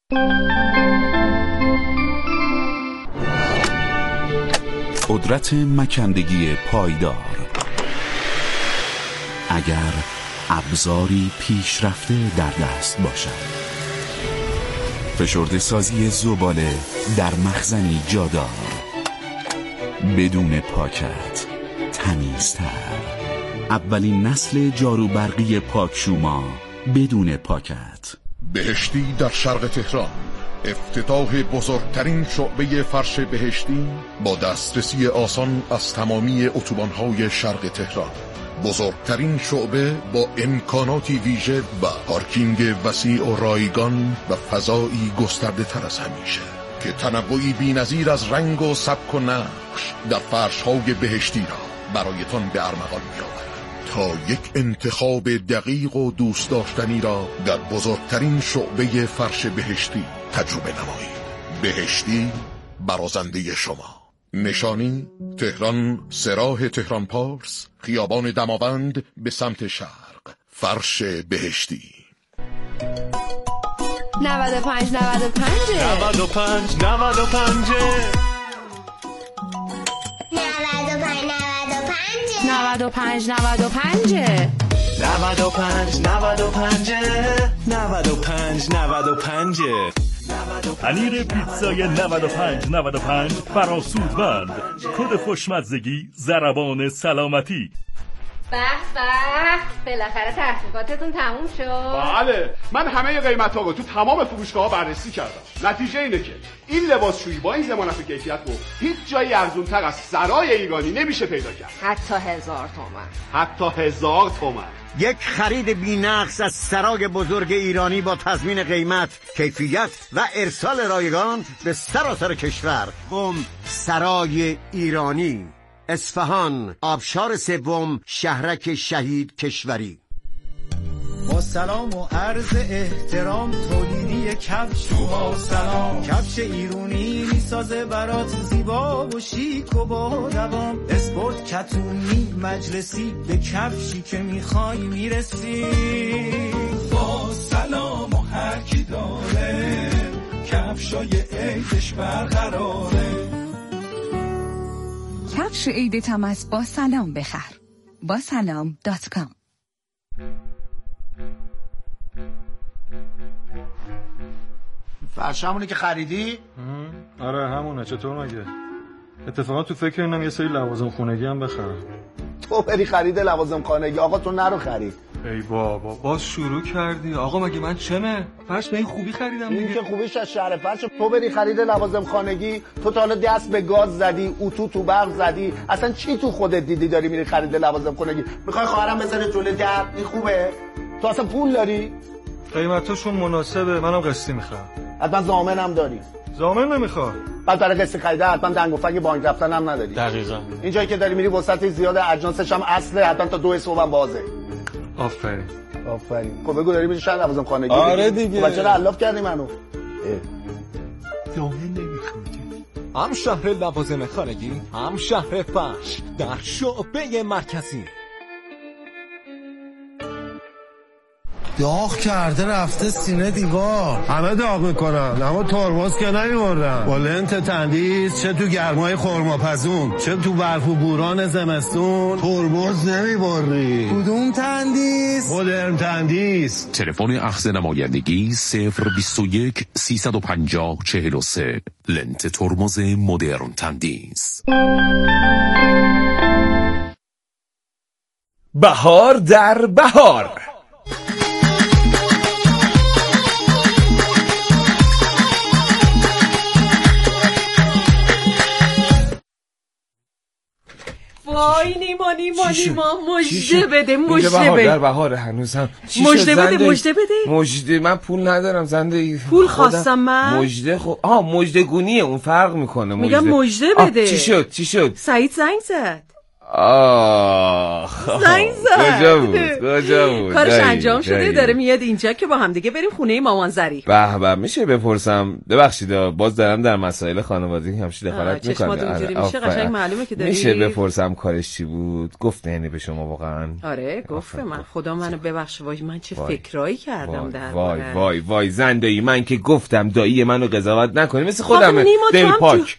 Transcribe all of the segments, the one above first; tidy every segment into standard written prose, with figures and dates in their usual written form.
قدرت مکندگی پایدار. اگر ابزاری پیشرفته در دست باشد. فشرده سازی زباله در مخزنی جادار. بدون پاکت تمیزتر. اولین نسل جاروبرقی پاکشوما بدون پاکت. بهشتی در شرق تهران، افتتاح بزرگترین شعبه فرش بهشتی با دسترسی آسان از تمامی اتوبان‌های شرق تهران. بزرگترین شعبه با امکاناتی ویژه و پارکینگ وسیع و رایگان و فضایی گسترده تر از همیشه که تنوعی بی‌نظیر از رنگ و سبک و نقش در فرش‌های بهشتی را برایتان به ارمغان می‌آورد تا یک انتخاب دقیق و دوست داشتنی را در بزرگترین شعبه فرش بهشتی تجربه نمایید. بهشتی برازنده شما. نشانی تهران، سراح تهران پارس، خیابان دماوند به سمت شرق. فرش بهشتی. 95 پنیر پیتزای 95 فراسودمند. کد خوشمزگی ضربان سلامتی. به بالاخره تحقیقاتتون تموم شد. بله، من همه قیمت‌ها رو تو تمام فروشگاه‌ها بررسی کردم. نتیجه اینه که این لباسشویی با این ضمانت کیفیت رو هیچ جایی ارزان‌تر از سرای ایرانی نمیشه پیدا کرد. حتی 1000 تومان. حتی 1000 تومان. یک خرید بی‌نقص از سرای بزرگ ایرانی با تضمین قیمت، کیفیت و ارسال رایگان به سراسر کشور. سرای ایرانی، اصفهان، آبشار سوم، شهرک شهید کشوری. با سلام و عرض احترام، تولیدی کفش با سلام. کفش ایرانی میسازه برات زیبا و شیک و با دوام. اسپورت، کتونی، مجلسی، به کفشی که میخوای میرسی. با سلام و هر کی داره کفشای عیدش برقراره. کفش عیدت هم از با سلام بخر. با سلام.com. فرشمونی که خریدی؟ آره همونه. چطور مگه؟ اتفاقا تو فکر اینم یه سری لوازم خونگی هم بخرم. تو بری خرید لوازم خانگی، آقا تو نرو خرید. ای بابا باز شروع کردی. آقا مگه من چمه؟ فرش به این خوبی خریدم دیگه. این که خوبیش از شهر فرش. تو بری خرید لوازم خانگی، تو تا حالا دست به گاز زدی، اتو تو برق زدی، اصلا چی تو خودت دیدی داری میری خرید لوازم خانگی؟ میخوای خواهرم بزنه جلوی در؟ این خوبه؟ تو اصلا پول داری؟ قیمتاشون مناسبه، منم قسطی میخوام. حتما ضامنم داری؟ ضامن نمیخوام. بعد برای قسط خریده حتما دنگ و فنگ بانک رفتن هم نداری. دقیقاً. این جایی که داری میری وسط زیاد، اجناسش هم اصله، حتما تا 2 صبح هم بازه. آفرین. خب بگو داری میری شهر لوازم خانگی؟ آره دیگه. بچه را علاف کردی منو. ضامن نمیخواد. هم شهر لوازم خانگی، هم شهر فرش در شعبه مرکزی. داغ کرده رفته سینه دیوار. همه داغ میکنن اما ترمز که نمیبردن. با لنت تندیس چه تو گرمای خرماپزون چه تو برف و بوران زمستون ترمز نمیبری. کدوم تندیس؟ مدرن تندیس. تلفن اخذ نمایندگی 021 350 43. لنت ترمز مدرن تندیس. بهار در بهار. وای نیما مژده بده. در بهار هنوز هم مژده بده. من پول ندارم زنده. پول خواستم من. مژده گونیه، اون فرق میکنه. میگم مژده بده. چی شد؟ سعید زنگ زد. زنگ زد. کجا بود کارش انجام شده، داره میاد اینجا که با هم دیگه بریم خونه مامان زری. به میشه بپرسم؟ ببخشید باز دارم در مسائل خانوادگی همش دخالت میکنم. چشمات میشه قشنگ معلومه که داری. میشه بپرسم کارش چی بود؟ گفت یعنی به شما واقعا؟ آره گفت. من خدا منو ببخش، وای من چه فکرایی کردم در وای زندایی، من که گفتم دایی منو قضاوت نکنی، مثل خودمه دل پاک.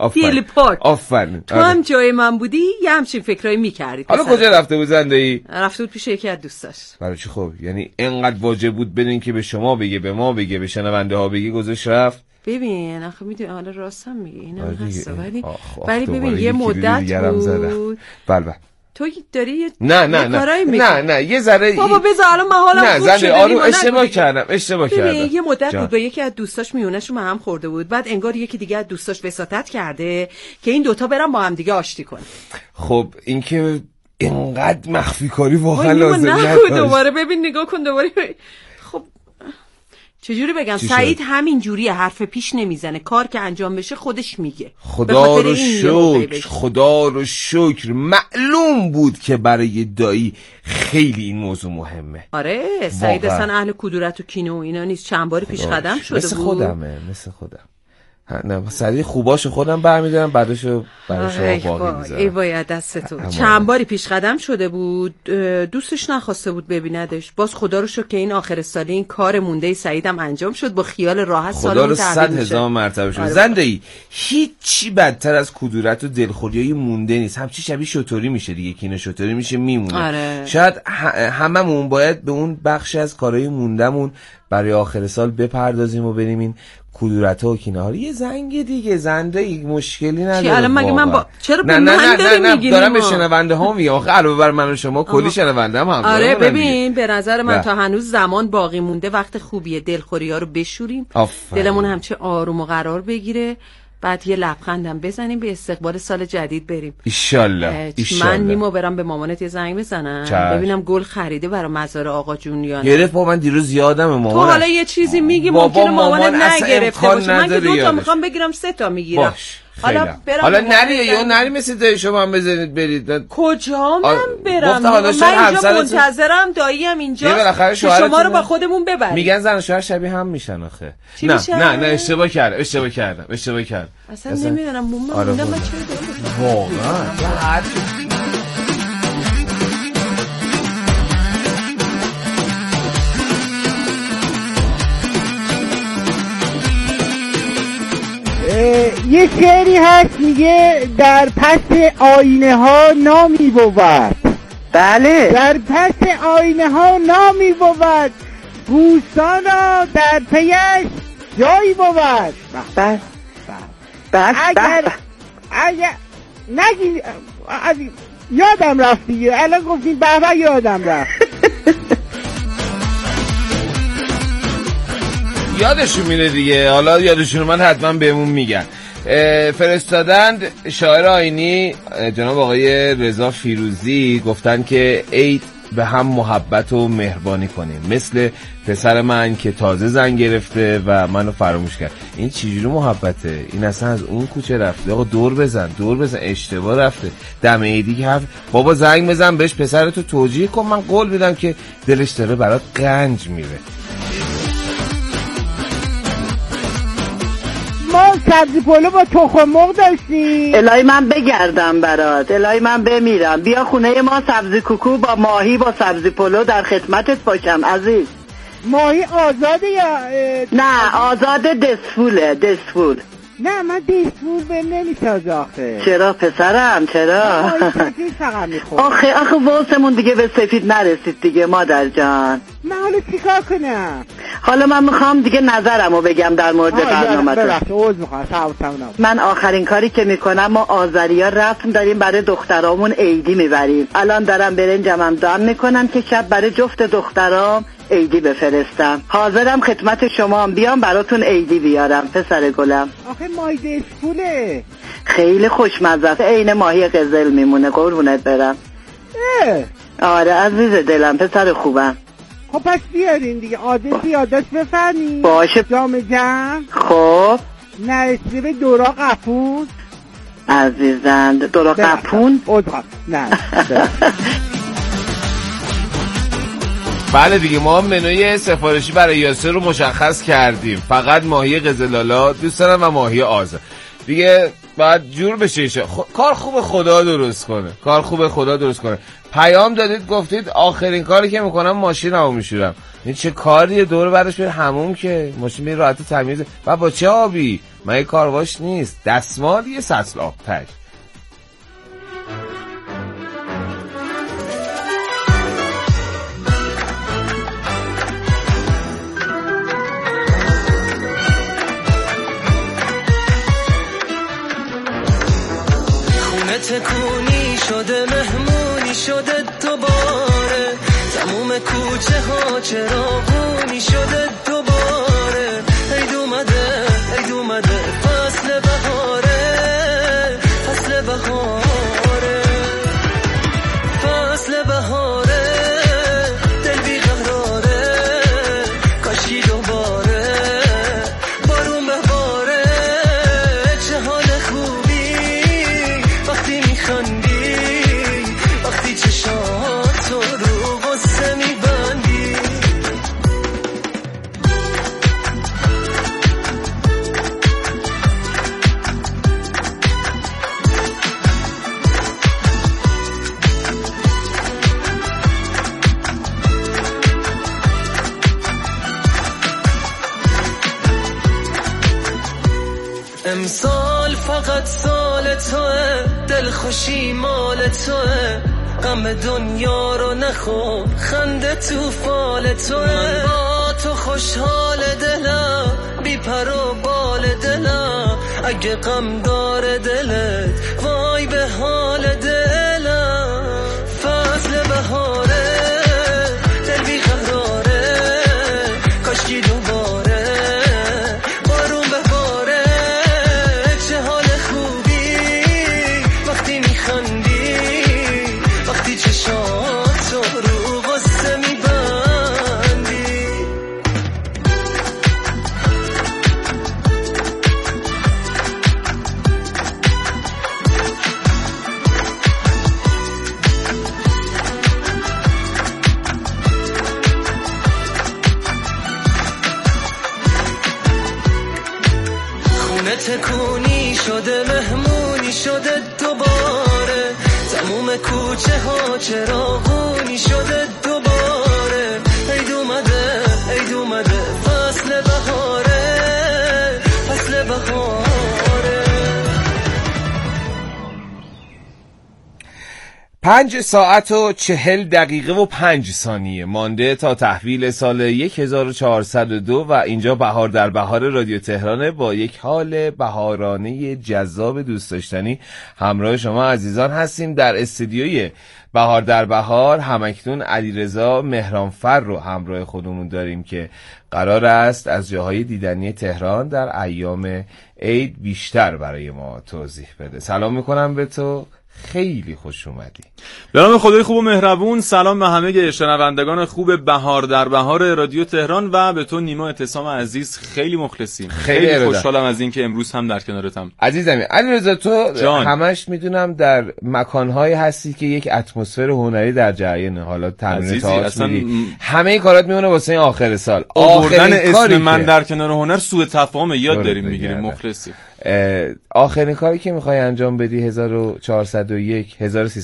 آفرین. تو هم جای من بودی یه همچین فکرایی میکردی. حالا کجا رفته بود زندایی؟ رفته بود پیش یکی از دوستاش. برای چی؟ خب یعنی اینقدر واجب بود بدین که به شما بگه، به ما بگه، به شنونده ها بگه، گذاشت رفت؟ ببین آخه میدونی حالا راستم میگه اینم هسته، ولی ببین یه مدت بود. بله تو داری نه یه ذره بابا بذار الان من حالم خوب شده. آروم اشتباه کردم. یه مدت بود با یکی از دوستاش میونشون هم خورده بود، بعد انگار یکی دیگه از دوستاش وساطت کرده که این دوتا برن با هم دیگه آشتی کنن. خب این که اینقدر مخفی کاری واقعا لازم نداشت. دوباره ببین نگاه کن دوباره. خب چجوری بگم؟ سعید همین جوریه، حرف پیش نمیزنه، کار که انجام بشه خودش میگه. خدا رو شکر معلوم بود که برای دایی خیلی این موضوع مهمه. آره سعید اصلا اهل کدورت و کینه و اینا نیست، چند بار پیش قدم شده مثل خودم. نه سری خوباشو خودم برمیدارم، بعدشو برای شما باقی میذارم. ای باید دستتون. چند باری پیش قدم شده بود، دوستش نخواسته بود ببیندش، باز خدا رو شکر که این آخر سالی این کار مونده سعیدم انجام شد، با خیال راحت سالمون تحویل میشه. خدا رو 100,000 مرتبه شد. زندگی هیچی بدتر از کدورت و دلخوریای مونده نیست، همچی شبیه شطوری میشه دیگه، کینه شطوری میشه میمونه. شاید هممون باید به اون بخش از کارهای موندهمون برای آخر سال بپردازیم و بریم این کدورت‌ها و کینه‌ها. یه زنگ دیگه زندگی مشکلی نداره. الان مگه من چرا به من داری میگی؟ دارم به شنونده ها میگم. آخه علاوه بر من و شما کلی شنونده هم آره ببین به نظر من تا هنوز زمان باقی مونده، وقت خوبیه دلخوری‌ها رو بشوریم، دلمون هم چه آروم و قرار بگیره، بعد یه لبخندم بزنیم به استقبال سال جدید بریم ایشالله. من نیمو برم به مامانت یه زنگ بزنم ببینم گل خریده برای مزار آقا جون یا نه. گرفت با من دیروز یادم مامان. تو حالا یه چیزی میگی ممکنه مامانت نگرفته باشه، من که 2 تا میخوام بگیرم 3 تا میگیرم. حالا نری مثل دایی شما هم بزنید برید. کجا من برم؟ من اینجا منتظرم، داییم اینجا شما رو با خودمون ببریم. میگن زن و شوهر شبیه هم میشن آخه. نه اشتباه کردم. اصلا نمیدونم مامان موندم من چه واقعا یه شعری هست میگه در پس آینه ها نامی بود. بله در پس آینه ها نامی بود، گوستان را در پیش جایی بود. اگر نگی یادم رفت دیگه، الان گفتیم بابا یادم رفت. یادشون میره دیگه، حالا یادشون من حتما بهمون میگن. فرستادند شاعر آیینی جناب آقای رضا فیروزی، گفتن که عید به هم محبت و مهربانی کنیم، مثل پسر من که تازه زن گرفته و منو فراموش کرد. این چجوری محبته؟ این اصلا از اون کوچه رفته. آقا دور بزن اشتباه رفته. دم عیدی که حرف بابا زنگ بزن بهش پسرتو توجیه کن، من قول میدم که دلش داره برات گنج میره. ما سبزی پلو با تخم مرغ داشتیم. الهی من بگردم برات، الهی من بمیرم، بیا خونه ما سبزی کوکو با ماهی با سبزی پلو در خدمتت باشم عزیز. ماهی آزاده یا نه آزاده دسفول. نه من دسفول به نمیسازه آخه. چرا پسرم چرا؟ آخه واسمون دیگه به سفید نرسید دیگه مادر جان. من حالا چیکار کنم؟ حالا من میخوام دیگه نظرمو بگم در مورد برنامه. من آخرین کاری که میکنم ما آذریا رسم داریم برای دخترامون عیدی میبریم. الان دارم برنجم دام میکنم که شب برای جفت دخترام عیدی بفرستم. حاضرم خدمت شما بیام براتون عیدی بیارم پسر گلم. آخه ماهی دسفوله خیلی خوشمزه است، عین ماهی قزل میمونه. قربونت برم. آره عزیز دلم پسر خوبم. خب پس بیارین دیگه، آدرس بفرمین. باشه جام جمع. خب نرسیده به دورا قفوز. عزیزند دورا قپون نه بله دیگه، ما منوی سفارشی برای یاسر رو مشخص کردیم، فقط ماهی قزلالا دوست دارم و ماهی آزاد دیگه باید جور بشه. کار خوب خدا درست کنه. پیام دادید گفتید آخرین کاری که میکنم ماشینمو میشورم. این چه کاریه؟ دور بعدش بره حموم که ماشین بیر راحت تمیزه. و با چه آبی؟ من یه کارواش نیست، دستمال یه سطل آب تک. تکونی شده مهمونی شده دوباره، تموم کوچه ها چراغونی شده دوباره. عید اومده فصل بهاره، فصل بهاره دل بیقراره، کاشکی دوباره بارون بباره. چه حال خوبی وقتی میخندی، وقتی چشاتو رو غصه میبندی. امسال فقط سال توه، دلخوشی مال توه، غم دنیا رو نخور، خنده تو فال توه. من با تو خوشحال دلم، بی پر و بال دلم، اگه غم داره دلت وای به حال دلم. فصل بهاره دل بی قراره، کاشکی دوباره بارون بباره. چه حال خوبی وقتی میخندی، وقتی چشاتو رو غصه میبندی. خونه تکونی شده مهمونی شده دوباره، تموم کوچه ها چراغونی شده دوباره. عید اومده فصل بهاره، فصل بهاره. 5 ساعت و 40 دقیقه و 5 ثانیه مانده تا تحویل سال 1402 و اینجا بهار در بهار رادیو تهرانه با یک حال بهارانه جذاب دوست داشتنی همراه شما عزیزان هستیم. در استودیوی بهار در بهار همکنون علیرضا مهرانفر رو همراه خودمون داریم که قرار است از جاهای دیدنی تهران در ایام عید بیشتر برای ما توضیح بده. سلام میکنم به تو، خیلی خوش اومدی. به نام خدای خوب و مهربون. سلام به همه شنوندگان خوب بهار در بهار رادیو تهران و به تو نیما اعتصام عزیز خیلی مخلصیم. خیلی خوشحالم از اینکه امروز هم در کنارتم. عزیزم علیرضا، تو همش میدونم در مکان‌هایی هستی که یک اتمسفر هنری در جریان، حالا تمرین تئاتر می‌ری، همه کارات میمونه واسه آخر سال. آخرین اسم من در کنار هنر سوء تفاهم یاد داریم میگیریم. مخلصی. آخرین کاری که میخوای انجام بدی 1401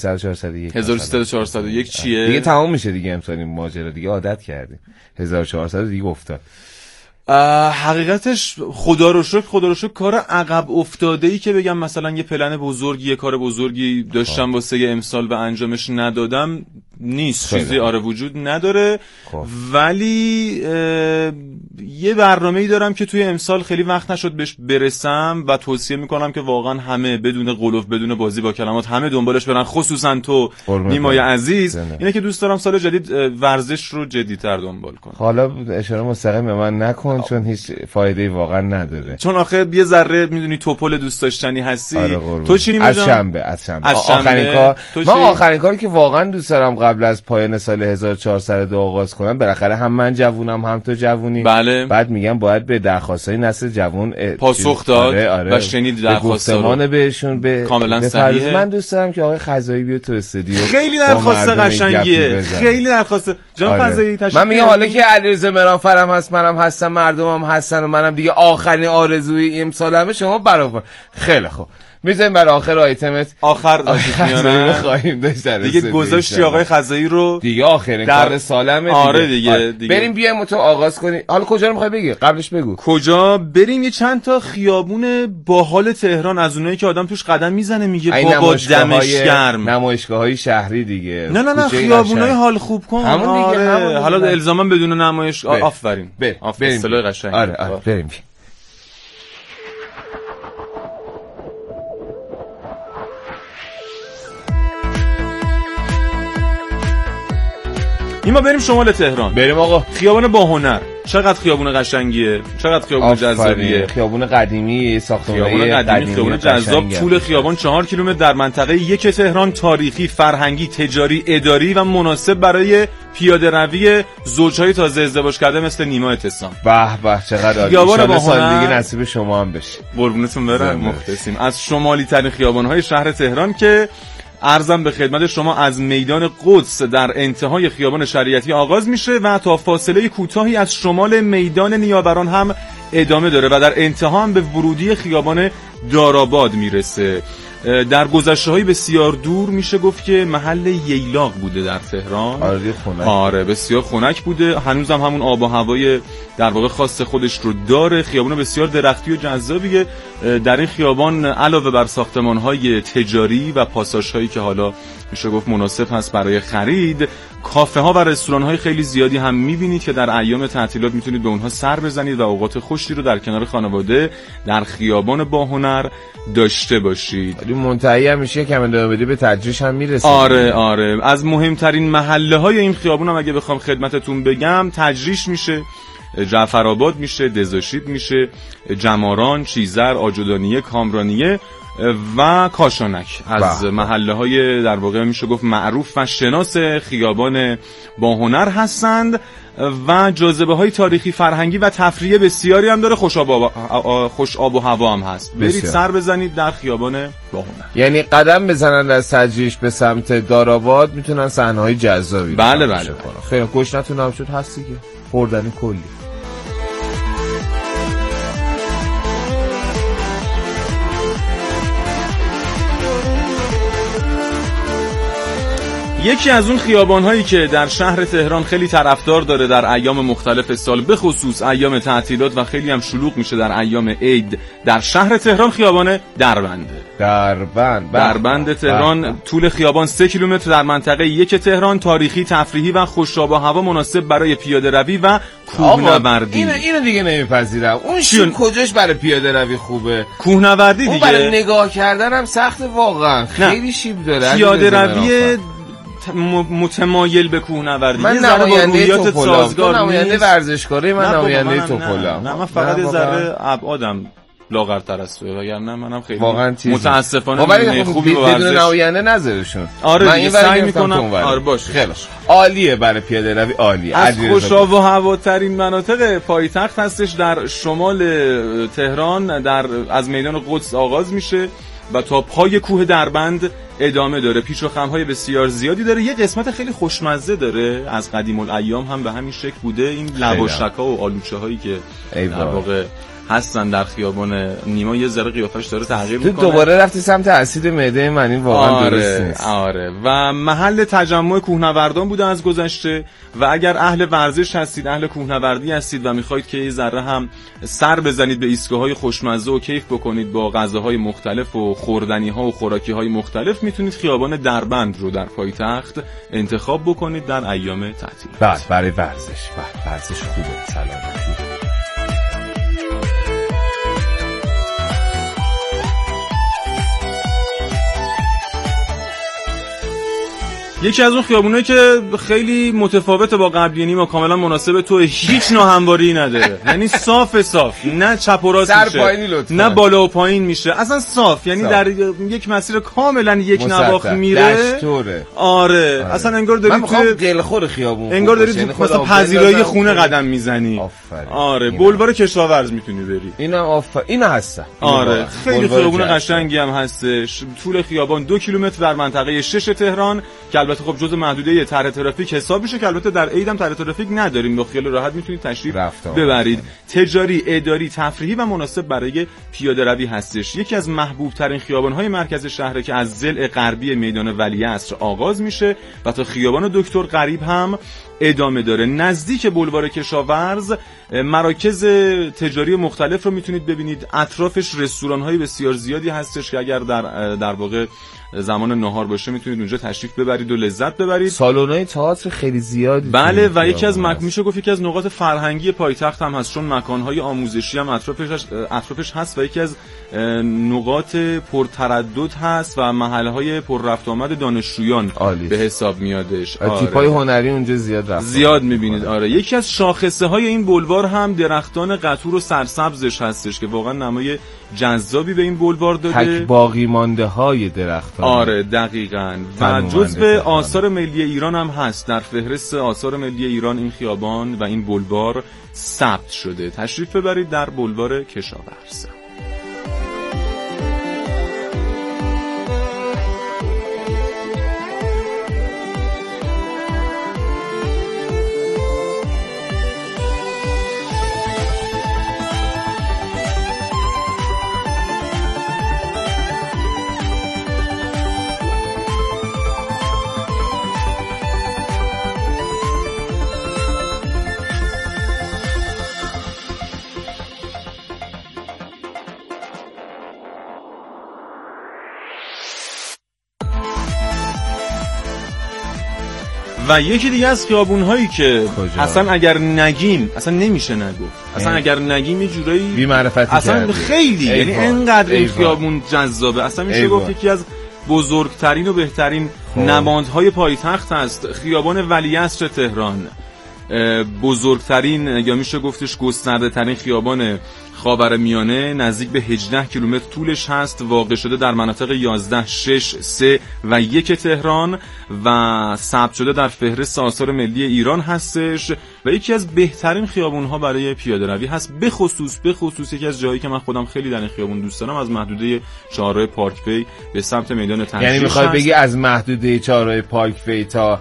1301 چیه؟ دیگه تمام میشه دیگه امسال این ماجرا، دیگه عادت کردیم. 1400 دیگه افتاد. حقیقتش خدا رو شکر کار عقب افتاده‌ای که بگم مثلا یه پلن بزرگی، یه کار بزرگی داشتم واسه امسال و انجامش ندادم نیست. چیزی وجود نداره. ولی یه برنامه‌ای دارم که توی امسال خیلی وقت نشد بهش برسم و توصیه میکنم که واقعا همه بدون قلوف، بدون بازی با کلمات، همه دنبالش برن، خصوصا تو نیمای عزیز. اینه که دوست دارم سال جدید ورزش رو جدی‌تر دنبال کنم. حالا اشاره مستقیم به من نکن، کن چون هیچ فایده واقعا نداره. چون آخه یه ذره میدونی توپل دوست داشتنی هستی. آره تو چی از شنبه آخرین کار من آخرین کاری که واقعا دوست دارم قبل از پایان سال 1402 آغاز کنم، بالاخره هم من جوونم هم تو جوونی. بله. بعد میگم باید به درخواستای نسل جوون پاسخ داد. آره. و شنید درخواست‌ها رو بهشون کاملا صحیحه. من دوست دارم که آقای خزایی بیاد تو استودیو. خیلی درخواست قشنگیه. خیلی درخواست جان فضایی تشکر. من میگم حالا که علیرضا مرانفرم هست، منم هستم، مردمم هستن و منم دیگه آخرین آرزوی امسالمه شما برای خیلی خوب میذاریم برای آخر آیتمت. آخر میانه خواهیم داشت دیگه گذاشتی آقای خزایی رو دیگه آخرین کار سالمه. آره دیگه. بریم بیایم تو آغاز کنیم. حالا کجا رو میخوای بگی؟ قبلش بگو کجا بریم. یه چند تا خیابون باحال تهران از اونایی که آدم توش قدم میزنه میگه بابا دمش گرم. نمایشگاه‌های شهری دیگه. نه خیابونای حال خوب کن. آره حالا الزاما بدون نمایش. آفرین. اصطلاح قشنگ. آره بریم. ما بریم شمال تهران. بریم آقا. خیابان باهنر چقدر خیابون قشنگیه، چقدر خیابون جذابیه. خیابون قدیمی، ساختمان‌های قدیمی، خیابون جذاب. طول خیابان 4 کیلومتر، در منطقه 1 تهران، تاریخی، فرهنگی، تجاری، اداری و مناسب برای پیاده روی زوجهای تازه ازدواج کرده مثل نیما اتصام. به به چقدر عالی. ان سال دیگه نصیب شما هم بشه. قربونتون برم. مخلصیم. از شمالی ترین خیابان‌های شهر تهران که عرضم به خدمت شما از میدان قدس در انتهای خیابان شریعتی آغاز میشه و تا فاصله کوتاهی از شمال میدان نیاوران هم ادامه داره و در انتها هم به ورودی خیابان داراباد میرسه. در گذشته‌های بسیار دور میشه گفت که محل ییلاق بوده در تهران. آره بسیار خنک بوده. هنوزم همون آب و هوای در واقع خاص خودش رو داره. خیابان بسیار درختی و جذابیه. در این خیابان علاوه بر ساختمان‌های تجاری و پاساژهایی که حالا میشه گفت مناسب هست برای خرید، کافه ها و رستوران های خیلی زیادی هم میبینید که در ایام تعطیلات میتونید به اونها سر بزنید و اوقات خوشی رو در کنار خانواده در خیابان باهنر داشته باشید. ولی منتهی هم میشه که ادامه بدی به تدریج هم میرسه. آره از مهمترین محله های این خیابون هم اگه بخوام خدمتتون بگم تجریش میشه، جعفرآباد میشه، دزاشید میشه، جماران، چیزر، آجودانیه، کامرانیه و کاشانک از محله های در واقع میشه گفت معروف و شناس خیابان باهنر هستند و جاذبه های تاریخی، فرهنگی و تفریحی بسیاری هم داره. خوش آب و هوا هم هست. برید سر بزنید در خیابان باهنر. یعنی قدم بزنن از تجریش به سمت داراباد میتونن صحنه‌های جذابی. بله خیلی گشنتون هم شد هستی که خوردنی کلی. یکی از اون خیابان‌هایی که در شهر تهران خیلی طرفدار داره در ایام مختلف سال، به خصوص ایام تعطیلات و خیلی هم شلوغ میشه در ایام عید در شهر تهران، خیابان دربند تهران. طول خیابان 3 کیلومتر، در منطقه 1 تهران، تاریخی، تفریحی و خوش آب و هوا، مناسب برای پیاده روی و کوهنوردی. اینو دیگه نمیپذیرم. اون چون کجاش برای پیاده روی خوبه؟ کوهنوردی دیگه. اون برای نگاه کردن هم سخت واقعا. خیلی شیب داره. پیاده روی متمایل به کوهنوردی. من نماینده توپولام، نماینده ورزشکاری، من نماینده توپولام. نه من فقط ذره ابعادم لاغرتر است وگرنه منم خیلی متاسفانه خوبی به بدون نماینده نذارشون. من این سعی میکنم. آره باشه. خیلی عالیه برای پیاده روی، عالی. از خوش آب و هواترین مناطق پایتخت هستش. در شمال تهران از میدان قدس آغاز میشه و تا پای کوه دربند ادامه داره. پیچ و خم‌های بسیار زیادی داره. یه قسمت خیلی خوشمزه داره، از قدیم الایام هم به همین شکل بوده. این لواشک‌ها و آلوچه‌هایی که در واقع هستن در خیابان نیما یه ذره قیافش داره تغییر میکنه. تو دوباره رفتی سمت اسید معده من، این واقعا درست نیست. آره و محل تجمع کوهنوردان بوده از گذشته و اگر اهل ورزش هستید، اهل کوهنوردی هستید و میخواید که یه ذره هم سر بزنید به ایستگاه‌های خوشمزه و کیف بکنید با غذاهای مختلف و خوردنی‌ها و خوراکی‌های مختلف، میتونید خیابان دربند رو در پایتخت انتخاب بکنید در ایام تعطیلات. برای ورزش خوبه، سلامتی. یکی از اون خیابونایی که خیلی متفاوته با قبلی، یعنی ما کاملا مناسب تو، هیچ ناهمواری نداره، یعنی صاف نه چپ و راست میشه نه بالا و پایین میشه، اصلا صاف، یعنی در یک مسیر کاملا یک نواخت میره. آره اصلا انگار داری تو دلخور خیابون، انگار داری تو مثلا پذیرایی خونه قدم میزنی. آره بلوار کشاورز میتونی بری. اینا هست. آره خیلی خیابون قشنگی هم هستش. طول خیابان 2 کیلومتر در منطقه 6 تهران که البته خب جزء محدوده طرح ترافیک حساب میشه، که البته در عید هم طرح ترافیک نداریم، با خیال راحت میتونید تشریف ببرید. تجاری، اداری، تفریحی و مناسب برای پیاده روی هستش. یکی از محبوب ترین خیابان‌های مرکز شهر که از ضلع غربی میدان ولیعصر آغاز میشه و تا خیابان دکتر غریب هم ادامه داره. نزدیک بلوار کشاورز مراکز تجاری مختلف رو میتونید ببینید. اطرافش رستوران‌های بسیار زیادی هستش که اگر در واقع زمان نهار باشه میتونید اونجا تشریف ببرید و لذت ببرید. سالن‌های تئاتر خیلی زیادی. بله و یکی از میشه گفت یکی از نقاط فرهنگی پایتخت هم هست، چون مکان‌های آموزشی هم اطرافش هست و یکی از نقاط پرتردد هست و محل‌های پر رفت آمد دانشجویان به حساب میادش. تیپ‌های هنری اونجا زیاد می‌بینید. آره یکی از شاخصه‌های این بلوار هم درختان قطور و سرسبزش هستش که واقعا نمای جذابی به این بلوار داده. تک باقی مانده‌های درختان. آره دقیقاً. و جزو آثار ملی ایران هم هست. در فهرست آثار ملی ایران این خیابان و این بلوار ثبت شده. تشریف ببرید در بلوار کشاورز. و یکی دیگه از خیابون‌هایی که اصلا اگر نگیم اصلا نمیشه نگفت، اصلا اگر نگیم یه جورایی بی‌معرفتی اصلا خیلی، یعنی اینقدر این خیابون جذابه، اصلا میشه گفت یکی از بزرگترین و بهترین نمادهای پایتخت هست. خیابان ولیعصر تهران بزرگترین یا میشه گفتش گسترده ترین خیابان خاورمیانه، نزدیک به 18 کیلومتر طولش هست، واقع شده در مناطق 11, 6, 3 و 1 تهران و ثبت شده در فهرست آثار ملی ایران هستش و یکی از بهترین خیابون‌ها برای پیاده روی هست. به خصوص یکی از جایی که من خودم خیلی در این خیابون دوست دارم، از محدوده چهارراه پارک وی به سمت میدان تنشیش. یعنی میخوای بگی از محدوده چهارراه پارک وی تا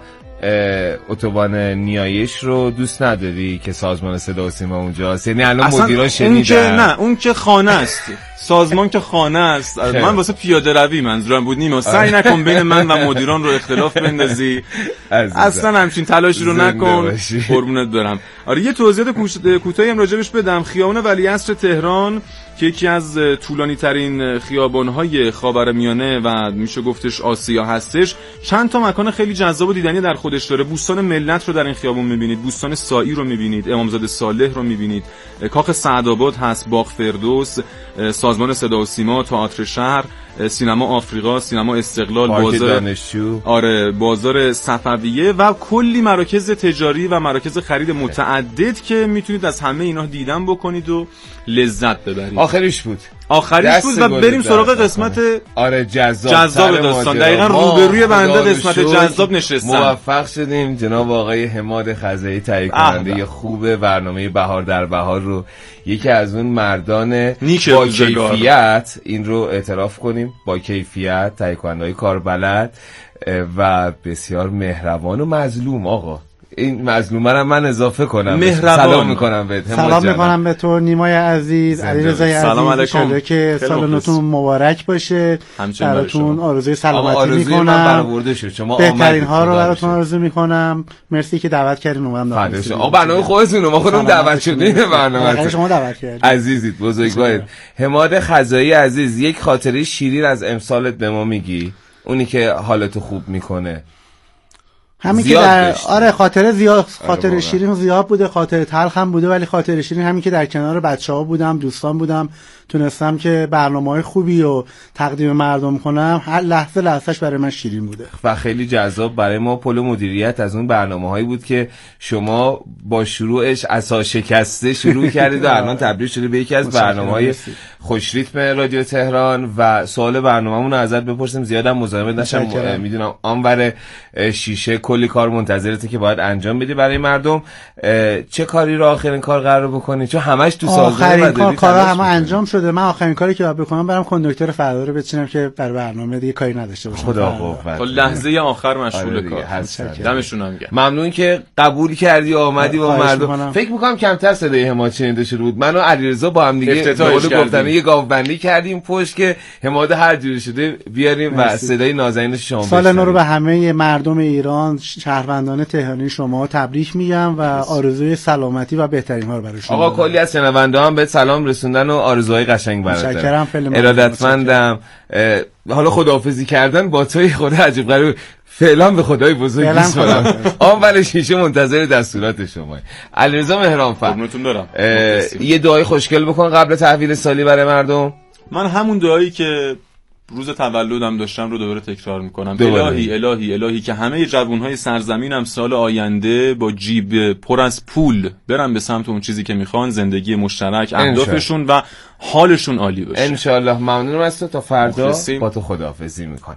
اتوبان نیایش رو دوست نداری که سازمان صدا و سیما اونجاست؟ یعنی الان مدیران شنیدن اون که خانه است، سازمان که خانه است. من واسه پیاده روی منظورم بود. نیما سعی نکن بین من و مدیران رو اختلاف بندازی، اصلا همچین تلاشی رو نکن قربونت برم. آره یه توضیحات کوتاهی هم راجبش بدم. خیابان ولیعصر تهران که یکی از طولانی ترین خیابان‌های خاورمیانه و میشه گفتش آسیا هستش، چند تا مکان خیلی جذاب و دیدنی در خودش داره. بوستان ملت رو در این خیابان می‌بینید، بوستان سائی رو می‌بینید، امامزاده صالح رو می‌بینید، کاخ سعدآباد هست، باغ فردوس، سازمان صدا و سیما، تئاتر شهر، سینما آفریقا، سینما استقلال، بازار دانشجو، آره بازار صفویه و کلی مراکز تجاری و مراکز خرید متعدد که میتونید از همه اینا دیدن بکنید و لذت ببرید. آخریش بود و بریم سراغ قسمت جذاب داستان. دقیقاً روبروی بنده قسمت جذاب نشستم. موفق شدیم جناب آقای حماد خزایی تهیه کننده خوب برنامه بهار در بهار رو، یکی از اون مردان با کیفیت، این رو اعتراف کنیم، با کیفیت، تهیه کننده‌های کاربلد و بسیار مهربان و مظلوم. آقا این مظلومه من اضافه کنم، سلام میکنم بهت. سلام میکنم به تو نیمای عزیز، علیرضا عزیز، ان که سال نوتون مبارک باشه. براتون آرزوی سلامتی میکنم، بهترین ها رو براتون آرزو میکنم. مرسی که دعوت کردین اومدم. آقا برنامه خودتون ما خودمون دعوت شدیم برنامه شما دعوت کردید. عزیزید، بزرگوارید. حماد خزایی عزیز، یک خاطره شیرین از امسالت به ما میگی، اونی که حالتو خوب میکنه؟ همین که در خاطره زیاد، خاطر شیرین زیاد بوده، خاطر تلخ هم بوده، ولی خاطر شیرین همین که در کنار بچه‌ها بودم، دوستان بودم، تونستم که برنامه‌های خوبی رو تقدیم مردم کنم، هر لحظه لحظهش برای من شیرین بوده و خیلی جذاب برای ما. پل مدیریت از اون برنامه‌هایی بود که شما با شروعش عصا شکسته شروع کردید و الان تبدیل شده به یکی از برنامه‌های خوش ریتم رادیو تهران. و سوال برنامه‌مون رو ازت بپرسیم، زیادم مزاحمت نشم، میدونم آنور شیشه کلی کار منتظرته که باید انجام بدی برای مردم. چه کاری رو آخرین کار قرار بکنی؟ چون همش تو سازمان آخرین کارا همه انجام شده. من آخرین کاری که باید بکنم برم کانداکتور فردا رو بچینم که برای برنامه دیگه کاری نداشته باشم. خدا قوت. لحظه آخر مشغول کار هستم. دمشون هم گرم. ممنون که قبول کردی و اومدی با مردم. فکر می‌کنم کمتر صدای حماد شنیده شده بود. من و علیرضا با هم دیگه گفتم یه گاوبندی کردیم پشت که حماد هر جوری شده بیاریم و صدای نازنینش شما سال نو رو به همه مردم ایران، شهروندان تهرانی شما تبریک میگم و آرزوی سلامتی و بهترین ها رو برای شما. آقا کلی از شنونده هم به سلام رسوندن و آرزوهای قشنگ برات دارم. ارادتمندم. حالا خداحافظی کردن با توی خود عجیب غریب. فعلا به خدای بزرگ میسپارم. اول شیشه منتظر دستورات شما. علیرضا مهرانفر، قربونتون برم. یه دعای خوشگل بکن قبل تحویل سالی برای مردم. من همون دعایی که روز تولدم داشتم رو دوباره تکرار میکنم. الهی الهی الهی که همه جوانهای سرزمینم سال آینده با جیب پر از پول برن به سمت اون چیزی که میخوان، زندگی مشترک، اهدافشون و حالشون عالی باشه. انشالله. ممنونم از تو. تا فردا با تو خداحافظی میکنم.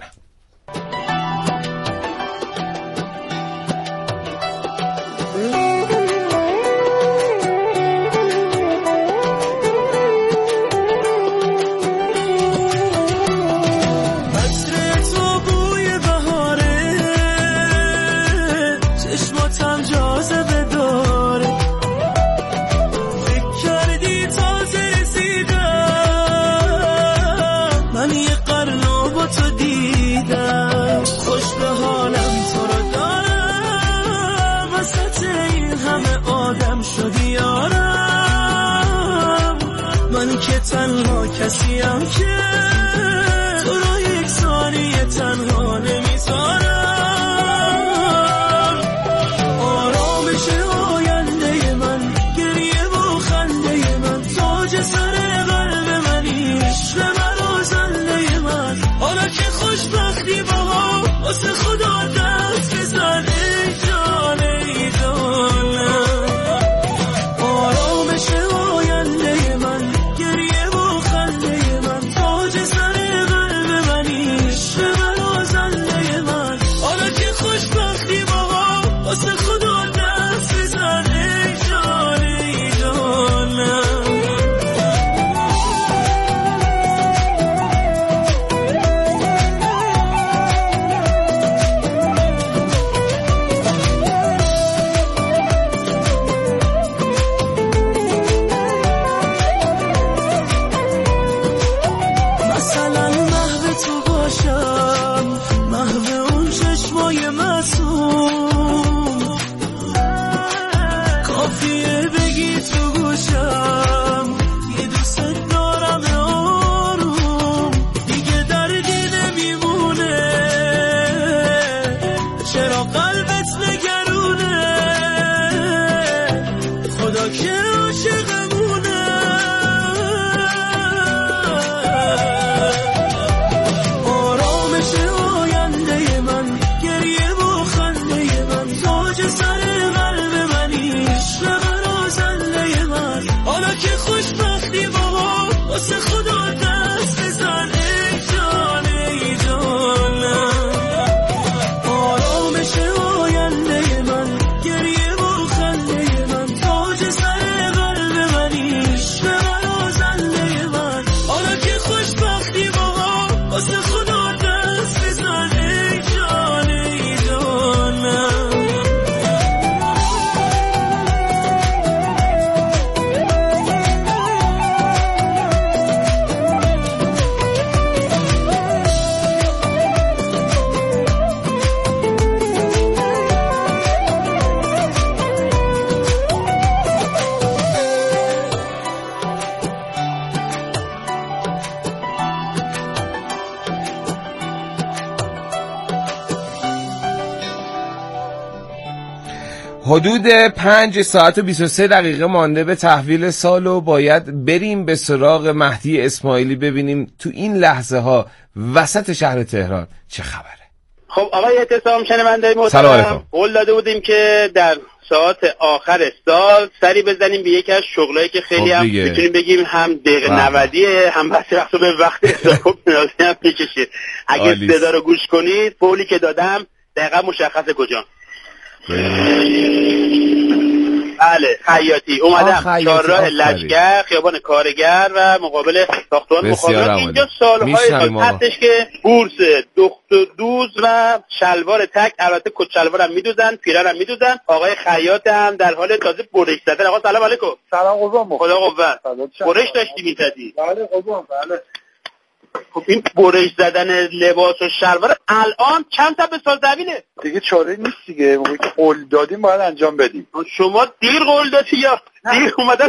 تنها کسیم که تو را یک ثانیه تنها نمیذارم. آرامش آینده من، گریه و خنده من، تاج سر قلب منی، عشق من و زنده من. حالا که خوشبختی با واسه خدا دست بزن ای جان ای جانم. آرامش آینده من، حدود 5 ساعت و 23 دقیقه مانده به تحویل سال و باید بریم به سراغ مهدی اسماعیلی ببینیم تو این لحظه ها وسط شهر تهران چه خبره. خب آقای اعتصام شنونده محترم، قول داده بودیم که در ساعت آخر سال سری بزنیم به یکی از شغلایی که خیلی هم میتونیم بگیم هم دقیقه 90 هم بسی وقت به وقت اضافه نیازی هم میکشه. اگه صدا رو گوش کنید قولی که دادم دقیقا مشخصه کجا. بله خیاطی اومدم چهارراه لشکر خیابان کارگر و مقابل ساختمان مخابرات. اینجا سالهای هستش که بورس دخت دوز و شلوار تک، البته کت شلوار هم میدوزن، پیرن هم میدوزن. آقای خیاط هم در حال تازه برش زدن. آقا سلام علیکم. سلام قربان. خدا قوت. برش داشتی میزدی؟ بله قربان بله. خب این برش زدن لباس و شلوار الان چند تا به سال دوینه؟ دیگه چاره نیست دیگه، موقعی که قول دادیم باید انجام بدیم. شما دیر قول دادی یا دیر اومدن